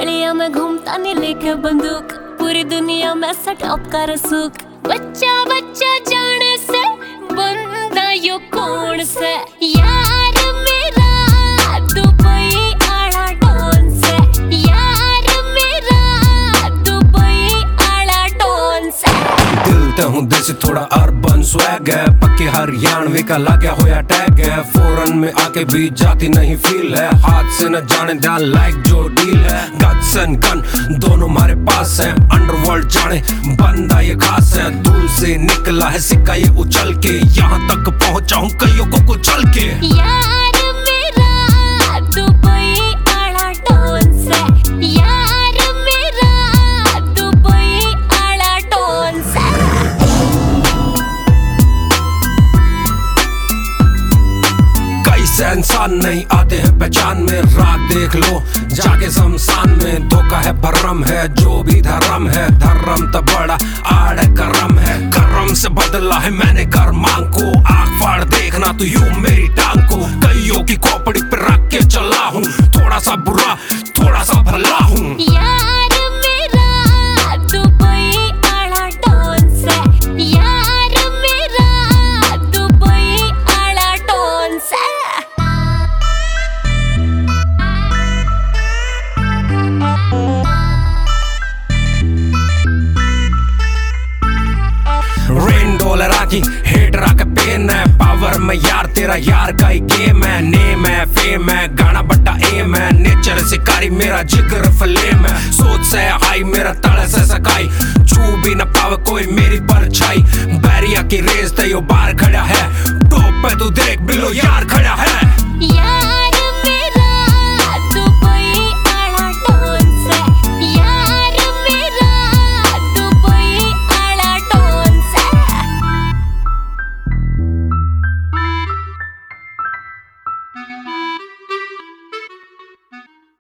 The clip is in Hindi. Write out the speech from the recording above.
गलियां में घूमता नहीं लेके बंदूक, पूरी दुनिया में सटॉप का रसूख। बच्चा बच्चा जाने से बंदा यो कौन से यार मेरा दुबई आड़ा टोन से, यार मेरा दुबई आड़ा टोन से। दिल ते हूँ देसी थोड़ा अर्बन स्वैग है, पक्के हरियाणवी का लगा होया टैग है। फॉरेन में आके भी जाती नहीं फील है, हाथ से न जाने ध्यान लाइक जो डील है। गट्स एंड गन दोनों हमारे पास है, अंडरवर्ल्ड जाने बंदा ये खास है। दूर से निकला है सिक्का ये उछल के, यहाँ तक पहुँचा हूँ कईयों को कुचल के। यार मेरा दुबई आड़ा टोन से, यार मेरा दुबई आड़ा टोन से। कैसे इंसान नहीं आते हैं पहचान में, रात देख लो जाके शमशान में। धोखा है भरम है जो भी धर्म है, धर्म तो बड़ा आड़ करम है। करम से बदला है मैंने कर्मांग को, आँख फाड़ देखना तू यूं मेरी टांग को। कईयों की खोपड़ी पे रख के चला हूँ, थोड़ा सा बुरा थोड़ा सा भला हूँ। यार मेरा दुबई आड़ा टोन से, यार मेरा दुबई आड़ा टोन से। रेन डॉलर आकी हेट रख पेन है, पावर में यार तेरा यार का ही गेम है। नेम है फेम है गाना बट्टा एम है, नेचर शिकारी मेरा जिगर फ्लेम है। सोच से हाई मेरा तड़ से सकाई, छू भी न पावे कोई मेरी परछाई। बैरिया की रेस ते यो बाहर खड़ा है, टॉप पे तू देख बिलो यार खड़ा है।